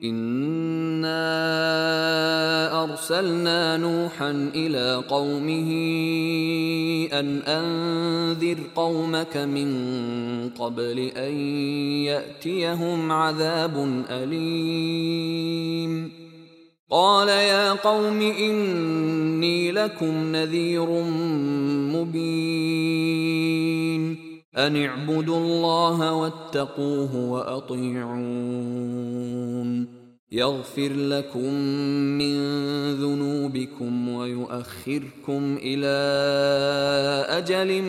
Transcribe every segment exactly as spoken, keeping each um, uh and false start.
إنا أرسلنا نوحا إلى قومه أن أنذر قومك من قبل أن يأتيهم عذاب أليم. قال يا قوم إني لكم نذير مبين أن اعبدوا الله واتقوه وأطيعون يغفر لكم من ذنوبكم ويؤخركم إلى أجل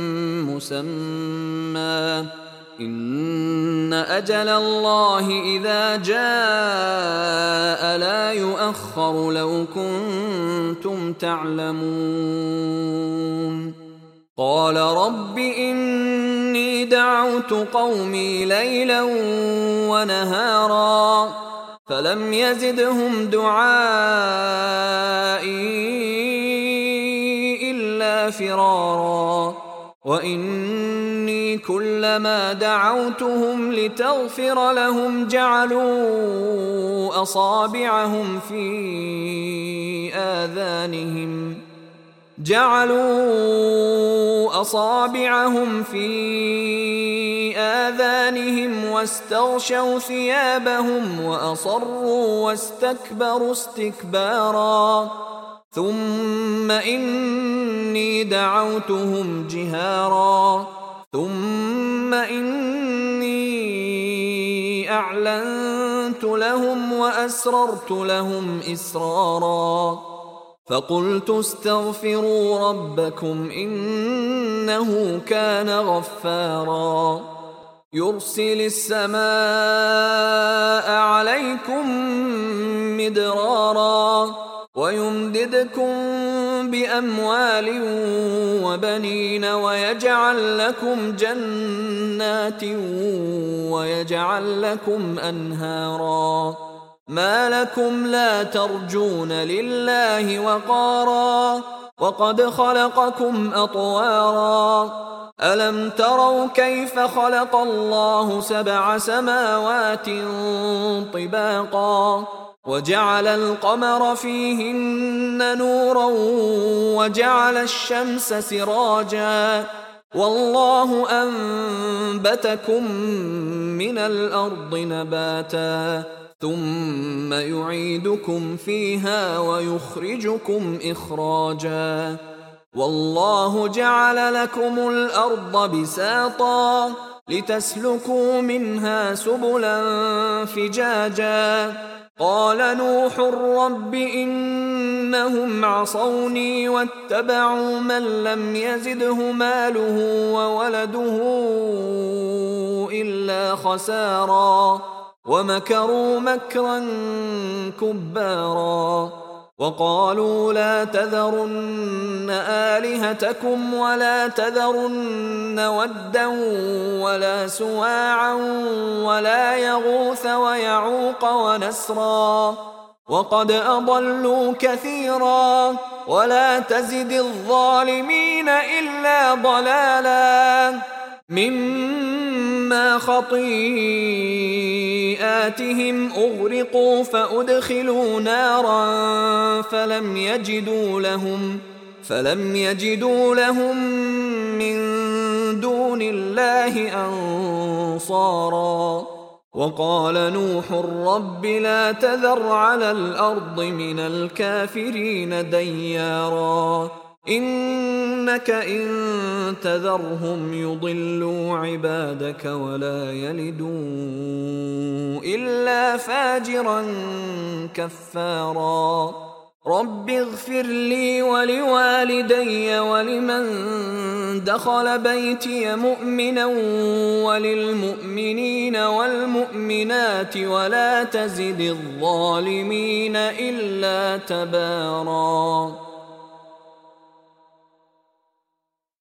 مسمى إن أجل الله إذا جاء لا يؤخر لو كنتم تعلمون. قال رب إني دعوت قومي ليلا ونهارا فلم يزدهم دعائي إلا فرارا وإني كلما دعوتهم لتغفر لهم جعلوا أصابعهم في آذانهم جعلوا أصابعهم في آذانهم واستغشوا ثيابهم وأصروا واستكبروا استكبارا ثم إني دعوتهم جهارا ثم إني أعلنت لهم وأسررت لهم إسرارا فقلت استغفروا ربكم إنه كان غفارا يرسل السماء عليكم مدرارا ويمددكم بأموال وبنين ويجعل لكم جنات ويجعل لكم أنهارا ما لكم لا ترجون لله وقارا وقد خلقكم أطوارا ألم تروا كيف خلق الله سبع سماوات طباقا وجعل القمر فيهن نورا وجعل الشمس سراجا والله أنبتكم من الأرض نباتا ثم يعيدكم فيها ويخرجكم إخراجا والله جعل لكم الأرض بساطا لتسلكوا منها سبلا فجاجا قال نوح رب إنهم عصوني واتبعوا من لم يزده ماله وولده إلا خسارا ومكروا مكرا كبارا وقالوا لا تذرن آلهتكم ولا تذرن ودا ولا سواعا ولا يغوث ويعوق ونسرا وقد أضلوا كثيرا ولا تزد الظالمين إلا ضلالا مما خطيئاتهم أغرقوا فأدخلوا نارا فلم يجدوا لهم فلم يجدوا لهم من دون الله أنصارا وقال نوح رب لا تذر على الأرض من الكافرين ديارا إنك إن تذرهم يضلوا عبادك ولا يلدوا إلا فاجرا كفارا رب اغفر لي ولوالدي ولمن دخل بيتي مؤمنا وللمؤمنين والمؤمنات ولا تزد الظالمين إلا تبارا.